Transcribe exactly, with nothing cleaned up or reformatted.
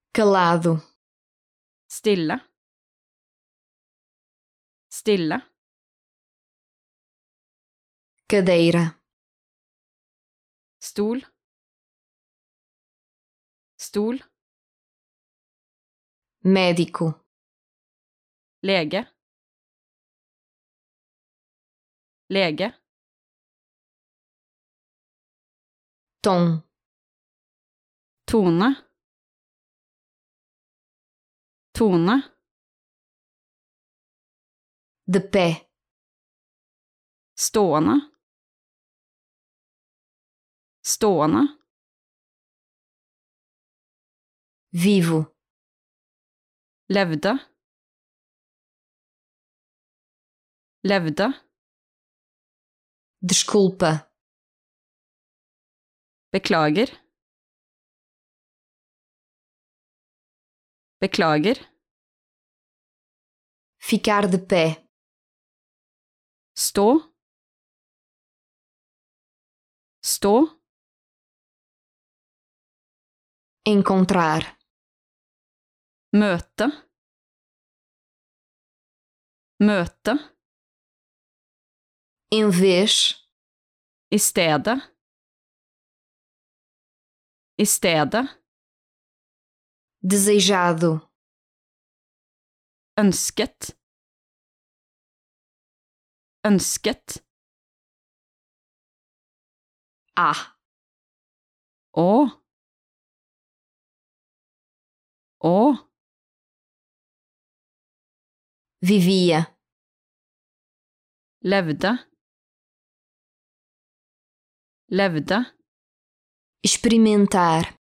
calado, stille, stille, cadeira, stol, stol, médico, lege, lege, tom, tone, tone, de pé, stående, stående, vivo, levde, levde, desculpa, beklager, beklager, ficar de pé, stå, stå, encontrar, møte, møte, em vez, i stedet, i stedet, desejado, ønsket, ønsket, a, å, å, vivia, levde, levde, experimentar,